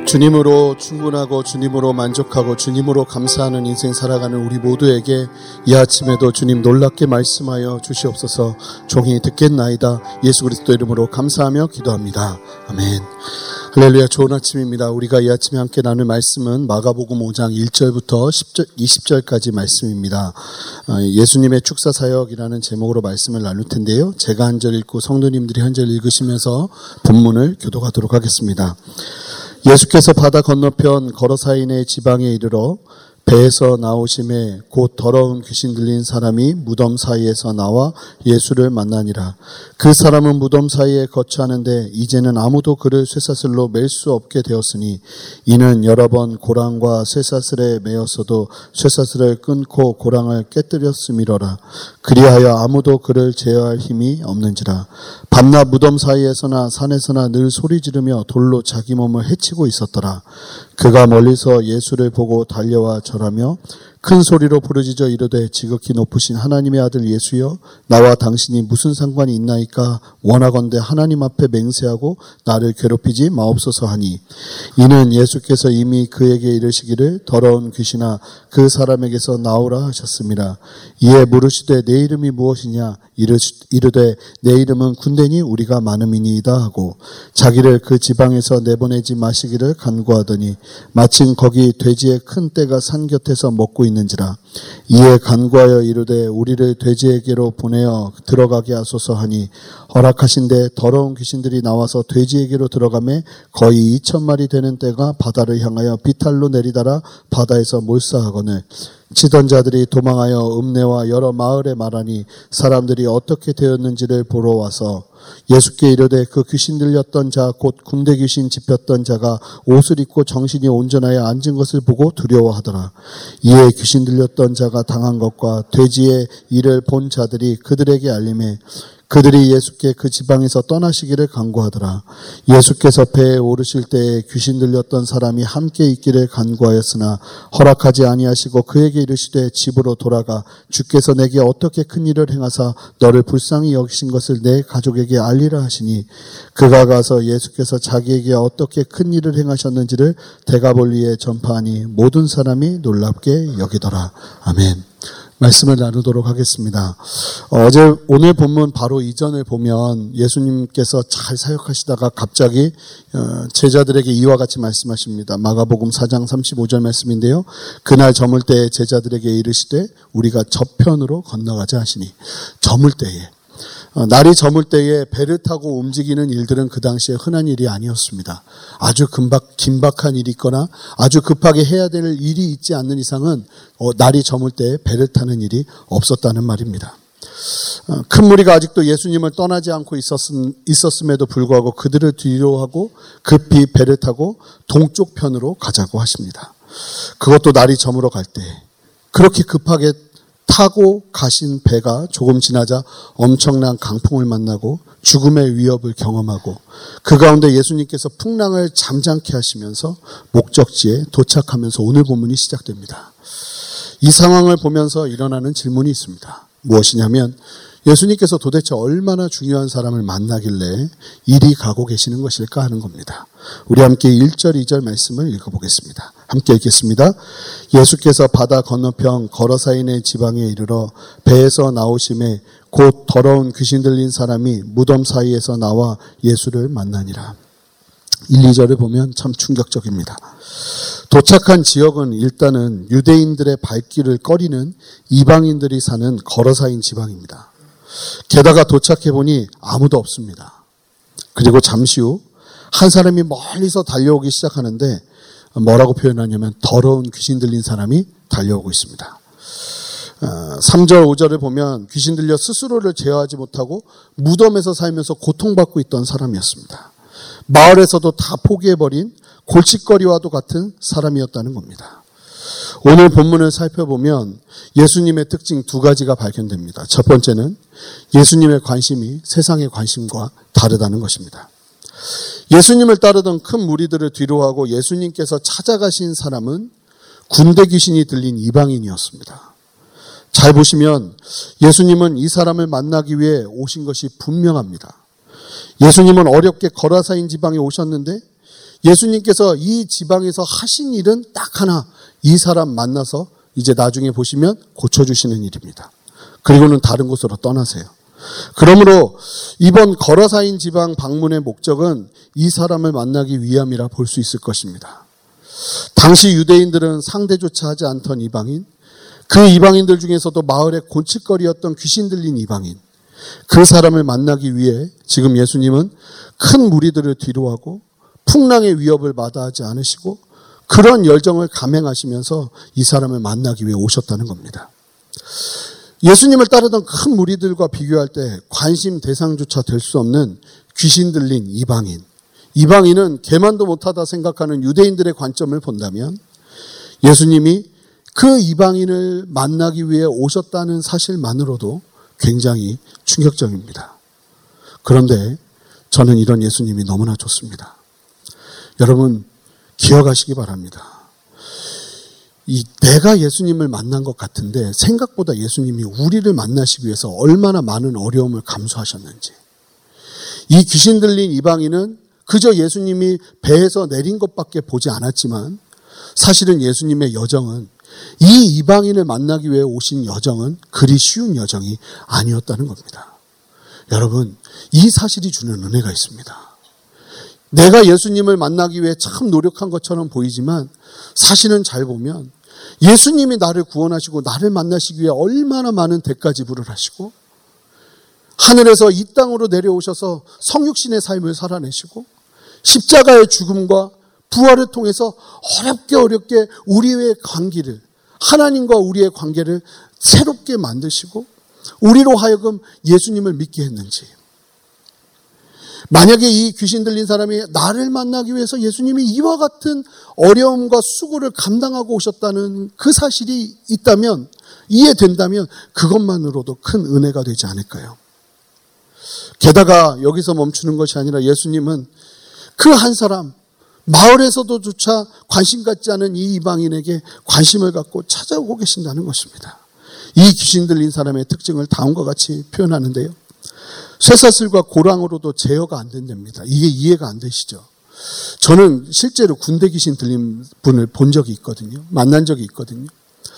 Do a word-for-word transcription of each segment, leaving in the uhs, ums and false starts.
주님으로 충분하고 주님으로 만족하고 주님으로 감사하는 인생 살아가는 우리 모두에게 이 아침에도 주님 놀랍게 말씀하여 주시옵소서. 종이 듣겠나이다. 예수 그리스도 이름으로 감사하며 기도합니다. 아멘. 할렐루야. 좋은 아침입니다. 우리가 이 아침에 함께 나눌 말씀은 마가복음 오 장 일 절부터 이십 절까지 말씀입니다. 예수님의 축사사역이라는 제목으로 말씀을 나눌 텐데요. 제가 한 절 읽고 성도님들이 한 절 읽으시면서 본문을 교독하도록 하겠습니다. 예수께서 바다 건너편 거러사인의 지방에 이르러 배에서 나오심에 곧 더러운 귀신 들린 사람이 무덤 사이에서 나와 예수를 만나니라. 그 사람은 무덤 사이에 거처하는데 이제는 아무도 그를 쇠사슬로 맬 수 없게 되었으니 이는 여러 번 고랑과 쇠사슬에 매었어도 쇠사슬을 끊고 고랑을 깨뜨렸음이로라. 그리하여 아무도 그를 제어할 힘이 없는지라. 밤낮 무덤 사이에서나 산에서나 늘 소리 지르며 돌로 자기 몸을 해치고 있었더라. 그가 멀리서 예수를 보고 달려와 절하며 큰 소리로 부르짖어 이르되 지극히 높으신 하나님의 아들 예수여, 나와 당신이 무슨 상관이 있나이까? 원하건대 하나님 앞에 맹세하고 나를 괴롭히지 마옵소서 하니, 이는 예수께서 이미 그에게 이르시기를 더러운 귀신아 그 사람에게서 나오라 하셨습니다. 이에 물으시되 내 이름이 무엇이냐? 이르되 내 이름은 군대니 우리가 많음이니이다 하고 자기를 그 지방에서 내보내지 마시기를 간구하더니 마침 거기 돼지의 큰 떼가 산 곁에서 먹고 있는지라. 이에 간구하여 이르되 우리를 돼지에게로 보내어 들어가게 하소서 하니 허락하신데 더러운 귀신들이 나와서 돼지에게로 들어가매 거의 이천 마리 되는 떼가 바다를 향하여 비탈로 내리달아 바다에서 몰사하거늘 치던 자들이 도망하여 읍내와 여러 마을에 말하니 사람들이 어떻게 되었는지를 보러 와서 예수께 이르되 그 귀신 들렸던 자 곧 군대 귀신 집혔던 자가 옷을 입고 정신이 온전하여 앉은 것을 보고 두려워하더라. 이에 귀신 들렸던 자가 당한 것과 돼지의 일을 본 자들이 그들에게 알림해 그들이 예수께 그 지방에서 떠나시기를 간구하더라. 예수께서 배에 오르실 때에 귀신 들렸던 사람이 함께 있기를 간구하였으나 허락하지 아니하시고 그에게 이르시되 집으로 돌아가 주께서 내게 어떻게 큰 일을 행하사 너를 불쌍히 여기신 것을 내 가족에게 알리라 하시니 그가 가서 예수께서 자기에게 어떻게 큰 일을 행하셨는지를 데가볼리에 전파하니 모든 사람이 놀랍게 여기더라. 아멘. 말씀을 나누도록 하겠습니다. 어제 오늘 본문 바로 이전을 보면 예수님께서 잘 사역하시다가 갑자기 제자들에게 이와 같이 말씀하십니다. 마가복음 사 장 삼십오 절 말씀인데요. 그날 저물 때에 제자들에게 이르시되 우리가 저편으로 건너가자 하시니, 저물 때에, 날이 저물 때에 배를 타고 움직이는 일들은 그 당시에 흔한 일이 아니었습니다. 아주 긴박, 긴박한 일이 있거나 아주 급하게 해야 될 일이 있지 않는 이상은 날이 저물 때에 배를 타는 일이 없었다는 말입니다. 큰 무리가 아직도 예수님을 떠나지 않고 있었음, 있었음에도 불구하고 그들을 뒤로하고 급히 배를 타고 동쪽 편으로 가자고 하십니다. 그것도 날이 저물어 갈 때 그렇게 급하게 타고 가신 배가 조금 지나자 엄청난 강풍을 만나고 죽음의 위협을 경험하고 그 가운데 예수님께서 풍랑을 잠잠케 하시면서 목적지에 도착하면서 오늘 본문이 시작됩니다. 이 상황을 보면서 일어나는 질문이 있습니다. 무엇이냐면 예수님께서 도대체 얼마나 중요한 사람을 만나길래 이리 가고 계시는 것일까 하는 겁니다. 우리 함께 일 절 이 절 말씀을 읽어보겠습니다. 함께 읽겠습니다. 예수께서 바다 건너편 거러사인의 지방에 이르러 배에서 나오심에 곧 더러운 귀신 들린 사람이 무덤 사이에서 나와 예수를 만나니라. 일, 이 절을 보면 참 충격적입니다. 도착한 지역은 일단은 유대인들의 발길을 꺼리는 이방인들이 사는 거러사인 지방입니다. 게다가 도착해보니 아무도 없습니다. 그리고 잠시 후 한 사람이 멀리서 달려오기 시작하는데 뭐라고 표현하냐면 더러운 귀신 들린 사람이 달려오고 있습니다. 삼 절 오 절을 보면 귀신 들려 스스로를 제어하지 못하고 무덤에서 살면서 고통받고 있던 사람이었습니다. 마을에서도 다 포기해버린 골칫거리와도 같은 사람이었다는 겁니다. 오늘 본문을 살펴보면 예수님의 특징 두 가지가 발견됩니다. 첫 번째는 예수님의 관심이 세상의 관심과 다르다는 것입니다. 예수님을 따르던 큰 무리들을 뒤로하고 예수님께서 찾아가신 사람은 군대 귀신이 들린 이방인이었습니다. 잘 보시면 예수님은 이 사람을 만나기 위해 오신 것이 분명합니다. 예수님은 어렵게 거라사인 지방에 오셨는데 예수님께서 이 지방에서 하신 일은 딱 하나, 이 사람 만나서 이제 나중에 보시면 고쳐주시는 일입니다. 그리고는 다른 곳으로 떠나세요. 그러므로 이번 거라사인 지방 방문의 목적은 이 사람을 만나기 위함이라 볼 수 있을 것입니다. 당시 유대인들은 상대조차 하지 않던 이방인, 그 이방인들 중에서도 마을의 곤칫거리였던 귀신 들린 이방인, 그 사람을 만나기 위해 지금 예수님은 큰 무리들을 뒤로하고 풍랑의 위협을 마다하지 않으시고 그런 열정을 감행하시면서 이 사람을 만나기 위해 오셨다는 겁니다. 예수님을 따르던 큰 무리들과 비교할 때 관심 대상조차 될 수 없는 귀신 들린 이방인, 이방인은 개만도 못하다 생각하는 유대인들의 관점을 본다면 예수님이 그 이방인을 만나기 위해 오셨다는 사실만으로도 굉장히 충격적입니다. 그런데 저는 이런 예수님이 너무나 좋습니다. 여러분 기억하시기 바랍니다. 이 내가 예수님을 만난 것 같은데 생각보다 예수님이 우리를 만나시기 위해서 얼마나 많은 어려움을 감수하셨는지. 이 귀신 들린 이방인은 그저 예수님이 배에서 내린 것밖에 보지 않았지만 사실은 예수님의 여정은, 이 이방인을 만나기 위해 오신 여정은 그리 쉬운 여정이 아니었다는 겁니다. 여러분, 이 사실이 주는 은혜가 있습니다. 내가 예수님을 만나기 위해 참 노력한 것처럼 보이지만 사실은 잘 보면 예수님이 나를 구원하시고 나를 만나시기 위해 얼마나 많은 대가 지불을 하시고 하늘에서 이 땅으로 내려오셔서 성육신의 삶을 살아내시고 십자가의 죽음과 부활을 통해서 어렵게 어렵게 우리의 관계를, 하나님과 우리의 관계를 새롭게 만드시고 우리로 하여금 예수님을 믿게 했는지. 만약에 이 귀신 들린 사람이 나를 만나기 위해서 예수님이 이와 같은 어려움과 수고를 감당하고 오셨다는 그 사실이 있다면, 이해된다면 그것만으로도 큰 은혜가 되지 않을까요? 게다가 여기서 멈추는 것이 아니라 예수님은 그 한 사람, 마을에서도조차 관심 갖지 않은 이 이방인에게 관심을 갖고 찾아오고 계신다는 것입니다. 이 귀신 들린 사람의 특징을 다음과 같이 표현하는데요. 쇠사슬과 고랑으로도 제어가 안 된답니다. 이게 이해가 안 되시죠? 저는 실제로 군대 귀신 들린 분을 본 적이 있거든요. 만난 적이 있거든요.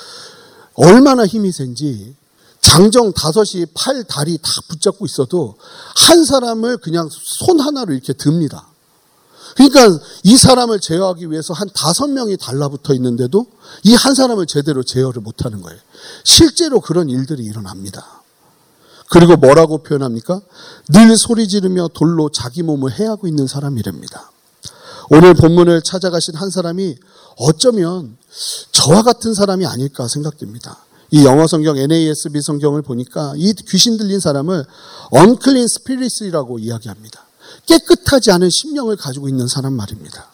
얼마나 힘이 센지 장정 다섯이 팔, 다리 다 붙잡고 있어도 한 사람을 그냥 손 하나로 이렇게 듭니다. 그러니까 이 사람을 제어하기 위해서 한 다섯 명이 달라붙어 있는데도 이 한 사람을 제대로 제어를 못하는 거예요. 실제로 그런 일들이 일어납니다. 그리고 뭐라고 표현합니까? 늘 소리 지르며 돌로 자기 몸을 해하고 있는 사람이랍니다. 오늘 본문을 찾아가신 한 사람이 어쩌면 저와 같은 사람이 아닐까 생각됩니다. 이 영어 성경 엔 에이 에스 비 성경을 보니까 이 귀신 들린 사람을 unclean spirits이라고 이야기합니다. 깨끗하지 않은 심령을 가지고 있는 사람 말입니다.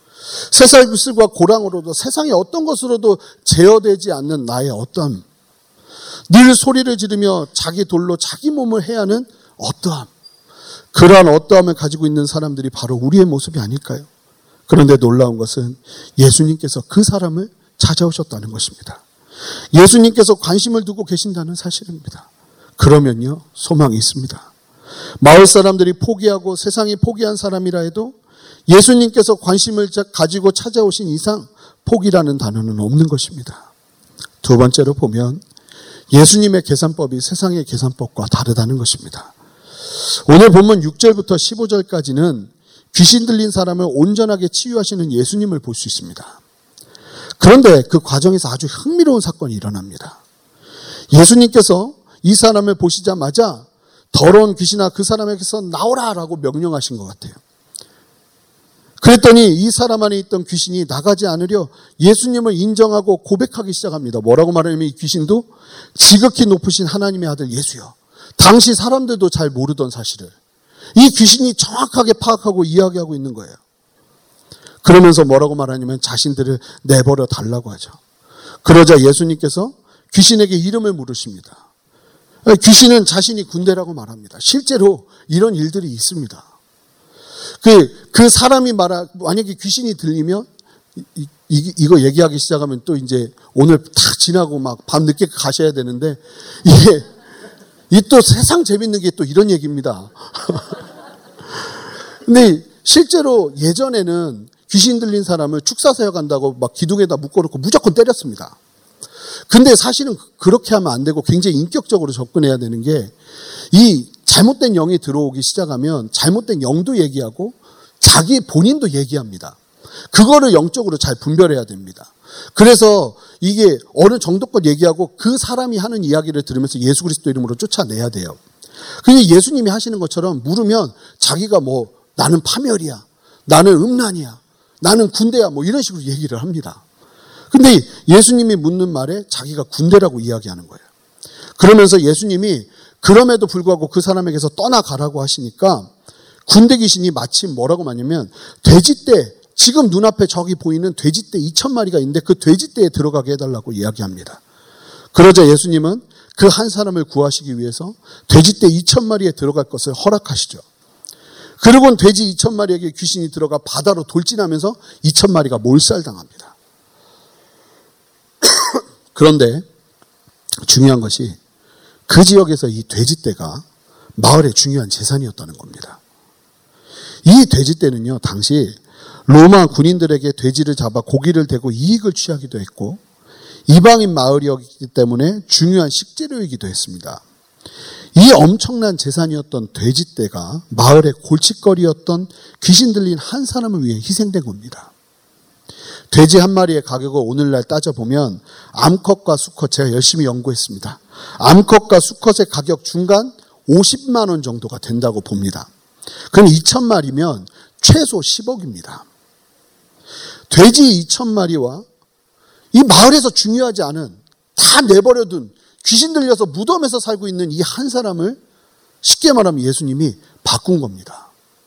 쇠사슬과 고랑으로도 세상의 어떤 것으로도 제어되지 않는 나의 어떠함, 늘 소리를 지르며 자기 돌로 자기 몸을 해야 하는 어떠함, 그러한 어떠함을 가지고 있는 사람들이 바로 우리의 모습이 아닐까요? 그런데 놀라운 것은 예수님께서 그 사람을 찾아오셨다는 것입니다. 예수님께서 관심을 두고 계신다는 사실입니다. 그러면요, 소망이 있습니다. 마을 사람들이 포기하고 세상이 포기한 사람이라 해도 예수님께서 관심을 가지고 찾아오신 이상 포기라는 단어는 없는 것입니다. 두 번째로 보면 예수님의 계산법이 세상의 계산법과 다르다는 것입니다. 오늘 본문 육 절부터 십오 절까지는 귀신 들린 사람을 온전하게 치유하시는 예수님을 볼 수 있습니다. 그런데 그 과정에서 아주 흥미로운 사건이 일어납니다. 예수님께서 이 사람을 보시자마자 더러운 귀신아 그 사람에게서 나오라라고 명령하신 것 같아요. 그랬더니 이 사람 안에 있던 귀신이 나가지 않으려 예수님을 인정하고 고백하기 시작합니다. 뭐라고 말하냐면 이 귀신도 지극히 높으신 하나님의 아들 예수여. 당시 사람들도 잘 모르던 사실을 이 귀신이 정확하게 파악하고 이야기하고 있는 거예요. 그러면서 뭐라고 말하냐면 자신들을 내버려 달라고 하죠. 그러자 예수님께서 귀신에게 이름을 물으십니다. 귀신은 자신이 군대라고 말합니다. 실제로 이런 일들이 있습니다. 그, 그 사람이 말하, 만약에 귀신이 들리면, 이, 이, 이거 얘기하기 시작하면 또 이제 오늘 다 지나고 막 밤 늦게 가셔야 되는데, 이게, 이 또 세상 재밌는 게 또 이런 얘기입니다. 근데 실제로 예전에는 귀신 들린 사람을 축사사역 한다고 막 기둥에다 묶어놓고 무조건 때렸습니다. 근데 사실은 그렇게 하면 안 되고 굉장히 인격적으로 접근해야 되는 게, 이 잘못된 영이 들어오기 시작하면 잘못된 영도 얘기하고 자기 본인도 얘기합니다. 그거를 영적으로 잘 분별해야 됩니다. 그래서 이게 어느 정도껏 얘기하고 그 사람이 하는 이야기를 들으면서 예수 그리스도 이름으로 쫓아내야 돼요. 근데 예수님이 하시는 것처럼 물으면 자기가 뭐 나는 파멸이야, 나는 음란이야, 나는 군대야, 뭐 이런 식으로 얘기를 합니다. 근데 예수님이 묻는 말에 자기가 군대라고 이야기하는 거예요. 그러면서 예수님이 그럼에도 불구하고 그 사람에게서 떠나가라고 하시니까 군대 귀신이 마침 뭐라고 하냐면 돼지떼, 지금 눈앞에 저기 보이는 돼지떼 이천 마리가 있는데 그 돼지떼에 들어가게 해달라고 이야기합니다. 그러자 예수님은 그 한 사람을 구하시기 위해서 돼지떼 이천 마리에 들어갈 것을 허락하시죠. 그리고는 돼지 이천 마리에게 귀신이 들어가 바다로 돌진하면서 이천 마리가 몰살당합니다. 그런데 중요한 것이 그 지역에서 이 돼지떼가 마을의 중요한 재산이었다는 겁니다. 이 돼지떼는요, 당시 로마 군인들에게 돼지를 잡아 고기를 대고 이익을 취하기도 했고 이방인 마을이었기 때문에 중요한 식재료이기도 했습니다. 이 엄청난 재산이었던 돼지떼가 마을의 골칫거리였던 귀신 들린 한 사람을 위해 희생된 겁니다. 돼지 한 마리의 가격을 오늘날 따져보면 암컷과 수컷, 제가 열심히 연구했습니다. 암컷과 수컷의 가격 중간 오십만 원 정도가 된다고 봅니다. 그럼 이천 마리면 최소 십억입니다. 돼지 이천 마리와 이 마을에서 중요하지 않은, 다 내버려둔, 귀신 들려서 무덤에서 살고 있는 이 한 사람을 쉽게 말하면 예수님이 바꾼 겁니다.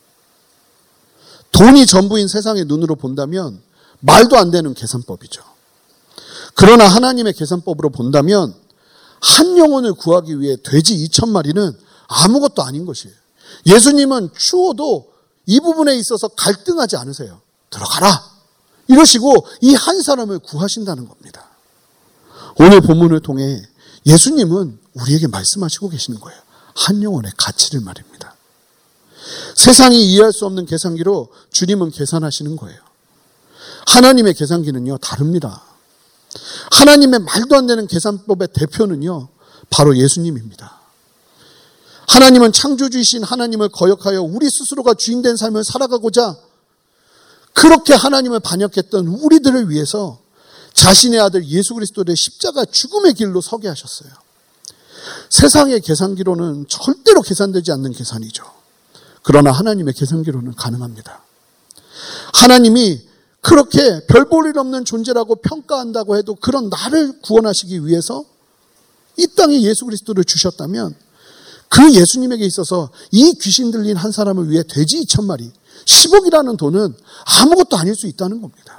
돈이 전부인 세상의 눈으로 본다면 말도 안 되는 계산법이죠. 그러나 하나님의 계산법으로 본다면 한 영혼을 구하기 위해 돼지 이천 마리는 아무것도 아닌 것이에요. 예수님은 추워도 이 부분에 있어서 갈등하지 않으세요. 들어가라! 이러시고 이 한 사람을 구하신다는 겁니다. 오늘 본문을 통해 예수님은 우리에게 말씀하시고 계시는 거예요. 한 영혼의 가치를 말입니다. 세상이 이해할 수 없는 계산기로 주님은 계산하시는 거예요. 하나님의 계산기는요, 다릅니다. 하나님의 말도 안 되는 계산법의 대표는요, 바로 예수님입니다. 하나님은 창조주이신 하나님을 거역하여 우리 스스로가 주인된 삶을 살아가고자 그렇게 하나님을 반역했던 우리들을 위해서 자신의 아들 예수 그리스도를 십자가 죽음의 길로 서게 하셨어요. 세상의 계산기로는 절대로 계산되지 않는 계산이죠. 그러나 하나님의 계산기로는 가능합니다. 하나님이 그렇게 별 볼 일 없는 존재라고 평가한다고 해도 그런 나를 구원하시기 위해서 이 땅에 예수 그리스도를 주셨다면 그 예수님에게 있어서 이 귀신 들린 한 사람을 위해 돼지 이천 마리, 십억이라는 돈은 아무것도 아닐 수 있다는 겁니다.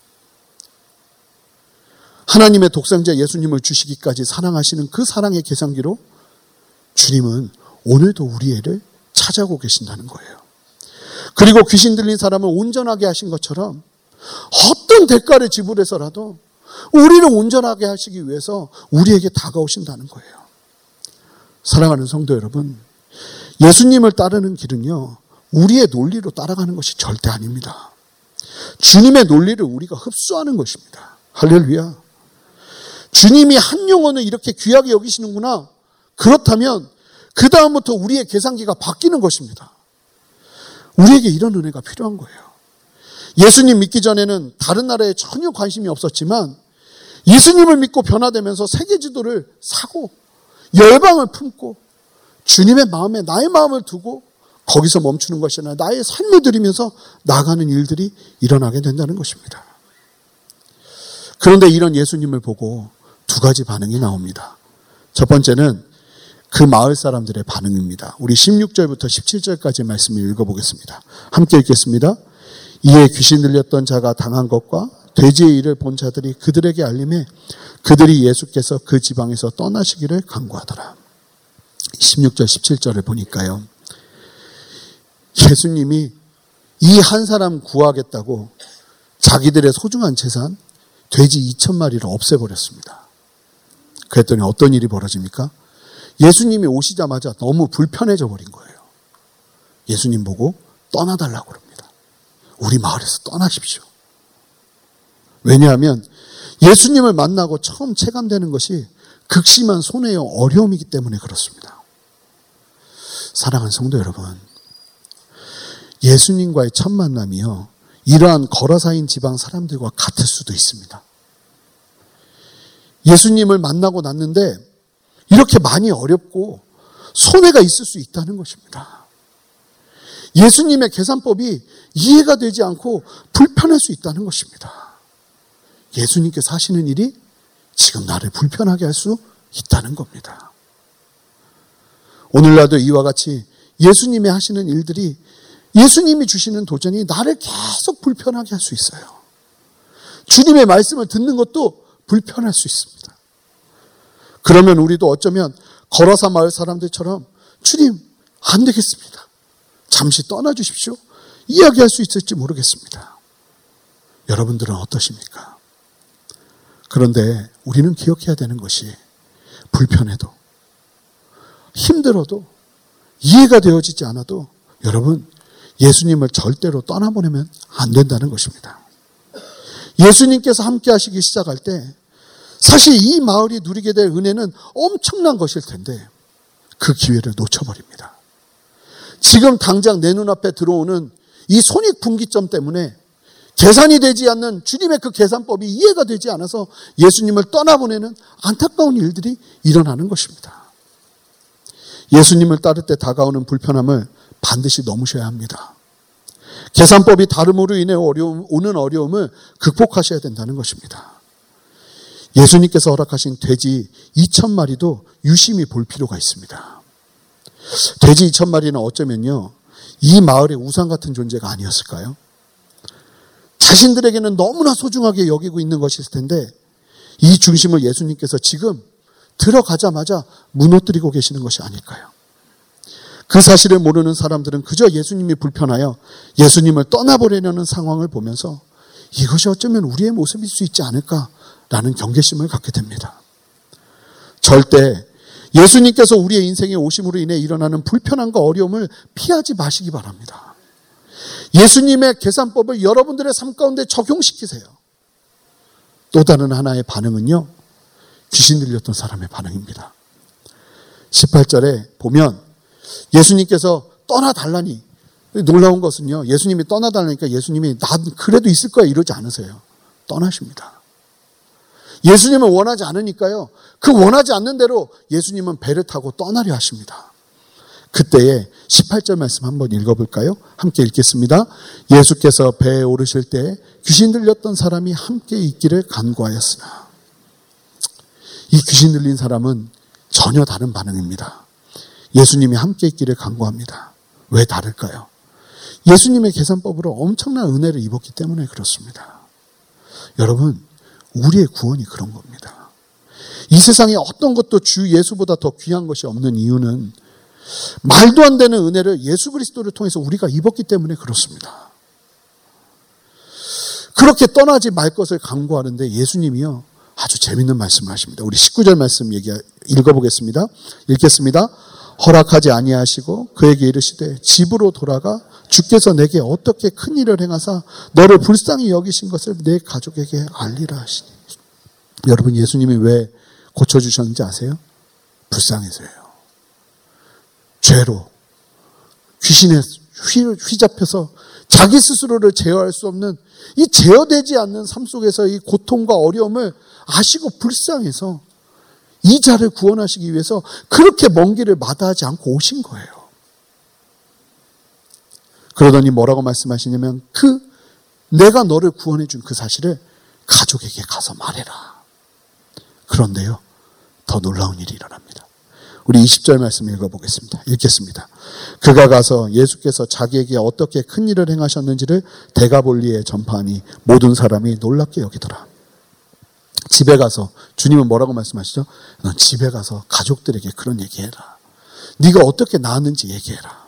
하나님의 독생자 예수님을 주시기까지 사랑하시는 그 사랑의 계산기로 주님은 오늘도 우리 애를 찾아오고 계신다는 거예요. 그리고 귀신 들린 사람을 온전하게 하신 것처럼 어떤 대가를 지불해서라도 우리를 온전하게 하시기 위해서 우리에게 다가오신다는 거예요. 사랑하는 성도 여러분, 예수님을 따르는 길은요, 우리의 논리로 따라가는 것이 절대 아닙니다. 주님의 논리를 우리가 흡수하는 것입니다. 할렐루야. 주님이 한 영혼을 이렇게 귀하게 여기시는구나. 그렇다면 그 다음부터 우리의 계산기가 바뀌는 것입니다. 우리에게 이런 은혜가 필요한 거예요. 예수님 믿기 전에는 다른 나라에 전혀 관심이 없었지만 예수님을 믿고 변화되면서 세계 지도를 사고 열방을 품고 주님의 마음에 나의 마음을 두고 거기서 멈추는 것이 아니라 나의 삶을 드리면서 나가는 일들이 일어나게 된다는 것입니다. 그런데 이런 예수님을 보고 두 가지 반응이 나옵니다. 첫 번째는 그 마을 사람들의 반응입니다. 우리 십육 절부터 십칠 절까지 말씀을 읽어보겠습니다. 함께 읽겠습니다. 이에 귀신 들렸던 자가 당한 것과 돼지의 일을 본 자들이 그들에게 알림해 그들이 예수께서 그 지방에서 떠나시기를 간구하더라. 십육 절 십칠 절을 보니까요, 예수님이 이 한 사람 구하겠다고 자기들의 소중한 재산 돼지 이천 마리를 없애버렸습니다. 그랬더니 어떤 일이 벌어집니까? 예수님이 오시자마자 너무 불편해져 버린 거예요. 예수님 보고 떠나달라고 그럽니다. 우리 마을에서 떠나십시오. 왜냐하면 예수님을 만나고 처음 체감되는 것이 극심한 손해요, 어려움이기 때문에 그렇습니다. 사랑하는 성도 여러분, 예수님과의 첫 만남이요, 이러한 거라사인 지방 사람들과 같을 수도 있습니다. 예수님을 만나고 났는데 이렇게 많이 어렵고 손해가 있을 수 있다는 것입니다. 예수님의 계산법이 이해가 되지 않고 불편할 수 있다는 것입니다. 예수님께서 하시는 일이 지금 나를 불편하게 할 수 있다는 겁니다. 오늘날도 이와 같이 예수님이 하시는 일들이, 예수님이 주시는 도전이 나를 계속 불편하게 할 수 있어요. 주님의 말씀을 듣는 것도 불편할 수 있습니다. 그러면 우리도 어쩌면 거라사 마을 사람들처럼 주님 안 되겠습니다, 잠시 떠나주십시오, 이야기할 수 있을지 모르겠습니다. 여러분들은 어떠십니까? 그런데 우리는 기억해야 되는 것이, 불편해도 힘들어도 이해가 되어지지 않아도 여러분, 예수님을 절대로 떠나보내면 안 된다는 것입니다. 예수님께서 함께 하시기 시작할 때 사실 이 마을이 누리게 될 은혜는 엄청난 것일 텐데 그 기회를 놓쳐버립니다. 지금 당장 내 눈앞에 들어오는 이 손익분기점 때문에 계산이 되지 않는 주님의 그 계산법이 이해가 되지 않아서 예수님을 떠나보내는 안타까운 일들이 일어나는 것입니다. 예수님을 따를 때 다가오는 불편함을 반드시 넘으셔야 합니다. 계산법이 다름으로 인해 어려움, 오는 어려움을 극복하셔야 된다는 것입니다. 예수님께서 허락하신 돼지 이천 마리도 유심히 볼 필요가 있습니다. 돼지 이천 마리는 어쩌면요, 이 마을의 우상 같은 존재가 아니었을까요? 자신들에게는 너무나 소중하게 여기고 있는 것일 텐데 이 중심을 예수님께서 지금 들어가자마자 무너뜨리고 계시는 것이 아닐까요? 그 사실을 모르는 사람들은 그저 예수님이 불편하여 예수님을 떠나버리려는 상황을 보면서 이것이 어쩌면 우리의 모습일 수 있지 않을까라는 경계심을 갖게 됩니다. 절대 예수님께서 우리의 인생에 오심으로 인해 일어나는 불편함과 어려움을 피하지 마시기 바랍니다. 예수님의 계산법을 여러분들의 삶 가운데 적용시키세요. 또 다른 하나의 반응은요, 귀신 들렸던 사람의 반응입니다. 십팔 절에 보면 예수님께서 떠나달라니, 놀라운 것은요, 예수님이 떠나달라니까 예수님이 난 그래도 있을 거야 이러지 않으세요. 떠나십니다. 예수님을 원하지 않으니까요, 그 원하지 않는 대로 예수님은 배를 타고 떠나려 하십니다. 그때에 십팔 절 말씀 한번 읽어볼까요? 함께 읽겠습니다. 예수께서 배에 오르실 때 귀신 들렸던 사람이 함께 있기를 간구하였으나, 이 귀신 들린 사람은 전혀 다른 반응입니다. 예수님이 함께 있기를 간구합니다. 왜 다를까요? 예수님의 계산법으로 엄청난 은혜를 입었기 때문에 그렇습니다. 여러분, 우리의 구원이 그런 겁니다. 이 세상에 어떤 것도 주 예수보다 더 귀한 것이 없는 이유는 말도 안 되는 은혜를 예수 그리스도를 통해서 우리가 입었기 때문에 그렇습니다. 그렇게 떠나지 말 것을 강구하는데 예수님이요, 아주 재밌는 말씀을 하십니다. 우리 십구 절 말씀 얘기 읽어보겠습니다. 읽겠습니다. 허락하지 아니하시고 그에게 이르시되 집으로 돌아가 주께서 내게 어떻게 큰 일을 행하사 너를 불쌍히 여기신 것을 내 가족에게 알리라 하시니. 여러분, 예수님이 왜 고쳐주셨는지 아세요? 불쌍해서요. 죄로, 귀신에 휘잡혀서 자기 스스로를 제어할 수 없는 이 제어되지 않는 삶 속에서 이 고통과 어려움을 아시고 불쌍해서 이 자를 구원하시기 위해서 그렇게 먼 길을 마다하지 않고 오신 거예요. 그러더니 뭐라고 말씀하시냐면, 그 내가 너를 구원해 준 그 사실을 가족에게 가서 말해라. 그런데요, 더 놀라운 일이 일어납니다. 우리 이십 절 말씀 읽어보겠습니다. 읽겠습니다. 그가 가서 예수께서 자기에게 어떻게 큰 일을 행하셨는지를 데가볼리에 전파하니 모든 사람이 놀랍게 여기더라. 집에 가서, 주님은 뭐라고 말씀하시죠? 넌 집에 가서 가족들에게 그런 얘기해라. 네가 어떻게 나았는지 얘기해라.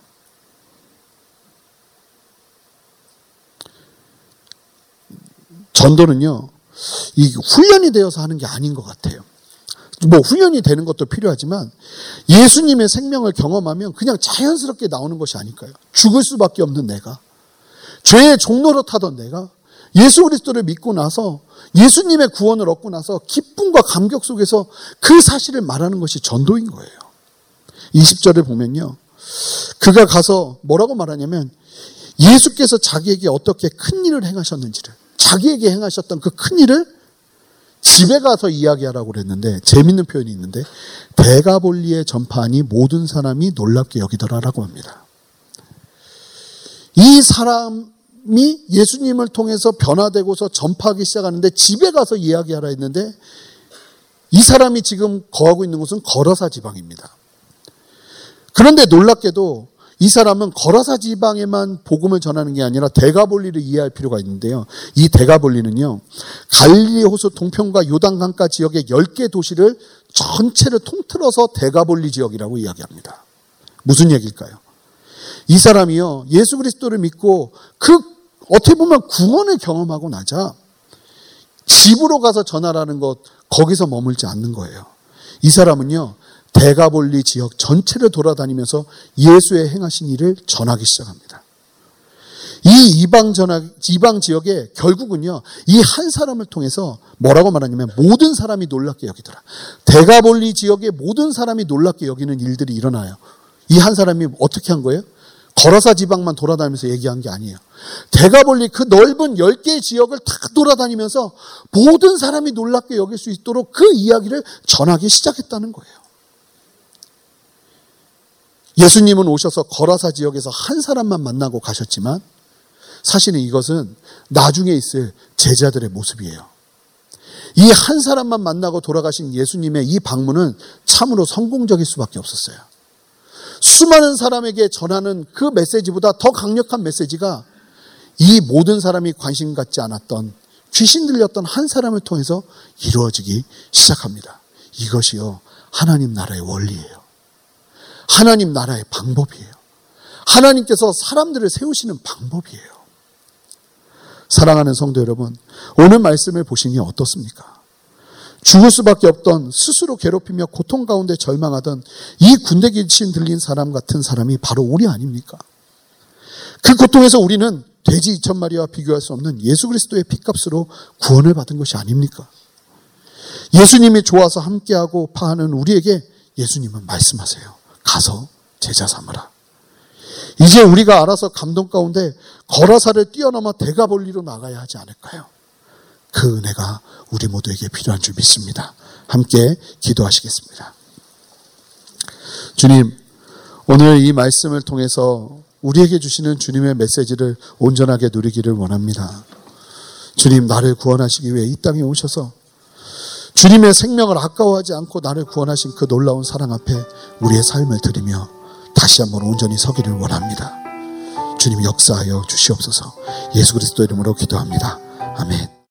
전도는요, 이 훈련이 되어서 하는 게 아닌 것 같아요. 뭐 훈련이 되는 것도 필요하지만 예수님의 생명을 경험하면 그냥 자연스럽게 나오는 것이 아닐까요? 죽을 수밖에 없는 내가, 죄의 종노릇하던 내가 예수 그리스도를 믿고 나서 예수님의 구원을 얻고 나서 기쁨과 감격 속에서 그 사실을 말하는 것이 전도인 거예요. 이십 절을 보면요. 그가 가서 뭐라고 말하냐면 예수께서 자기에게 어떻게 큰 일을 행하셨는지를, 자기에게 행하셨던 그 큰 일을 집에 가서 이야기하라고 그랬는데, 재밌는 표현이 있는데 데가볼리에 전파하니 모든 사람이 놀랍게 여기더라라고 합니다. 이 사람이 예수님을 통해서 변화되고서 전파하기 시작하는데 집에 가서 이야기하라 했는데, 이 사람이 지금 거하고 있는 곳은 거라사 지방입니다. 그런데 놀랍게도 이 사람은 거라사 지방에만 복음을 전하는 게 아니라 데가볼리를 이해할 필요가 있는데요. 이 데가볼리는요, 갈릴리 호수 동편과 요단강가 지역의 열 개 도시를 전체를 통틀어서 데가볼리 지역이라고 이야기합니다. 무슨 얘기일까요? 이 사람이요, 예수 그리스도를 믿고 그 어떻게 보면 구원을 경험하고 나자 집으로 가서 전하라는 것, 거기서 머물지 않는 거예요. 이 사람은요, 데가볼리 지역 전체를 돌아다니면서 예수의 행하신 일을 전하기 시작합니다. 이 이방 전하, 이방 지역에 결국은요, 이 한 사람을 통해서 뭐라고 말하냐면 모든 사람이 놀랍게 여기더라. 데가볼리 지역의 모든 사람이 놀랍게 여기는 일들이 일어나요. 이 한 사람이 어떻게 한 거예요? 거라사 지방만 돌아다니면서 얘기한 게 아니에요. 데가볼리 그 넓은 열 개의 지역을 다 돌아다니면서 모든 사람이 놀랍게 여길 수 있도록 그 이야기를 전하기 시작했다는 거예요. 예수님은 오셔서 거라사 지역에서 한 사람만 만나고 가셨지만 사실은 이것은 나중에 있을 제자들의 모습이에요. 이 한 사람만 만나고 돌아가신 예수님의 이 방문은 참으로 성공적일 수밖에 없었어요. 수많은 사람에게 전하는 그 메시지보다 더 강력한 메시지가 이 모든 사람이 관심 갖지 않았던, 귀신 들렸던 한 사람을 통해서 이루어지기 시작합니다. 이것이요, 하나님 나라의 원리예요. 하나님 나라의 방법이에요. 하나님께서 사람들을 세우시는 방법이에요. 사랑하는 성도 여러분, 오늘 말씀을 보시니 어떻습니까? 죽을 수밖에 없던, 스스로 괴롭히며 고통 가운데 절망하던 이 군대 귀신 들린 사람 같은 사람이 바로 우리 아닙니까? 그 고통에서 우리는 돼지 이천 마리와 비교할 수 없는 예수 그리스도의 핏값으로 구원을 받은 것이 아닙니까? 예수님이 좋아서 함께하고 파하는 우리에게 예수님은 말씀하세요. 가서 제자 삼으라. 이제 우리가 알아서 감동 가운데 거라사를 뛰어넘어 데가볼리로 나가야 하지 않을까요? 그 은혜가 우리 모두에게 필요한 줄 믿습니다. 함께 기도하시겠습니다. 주님, 오늘 이 말씀을 통해서 우리에게 주시는 주님의 메시지를 온전하게 누리기를 원합니다. 주님, 나를 구원하시기 위해 이 땅에 오셔서 주님의 생명을 아까워하지 않고 나를 구원하신 그 놀라운 사랑 앞에 우리의 삶을 드리며 다시 한번 온전히 서기를 원합니다. 주님 역사하여 주시옵소서. 예수 그리스도 이름으로 기도합니다. 아멘.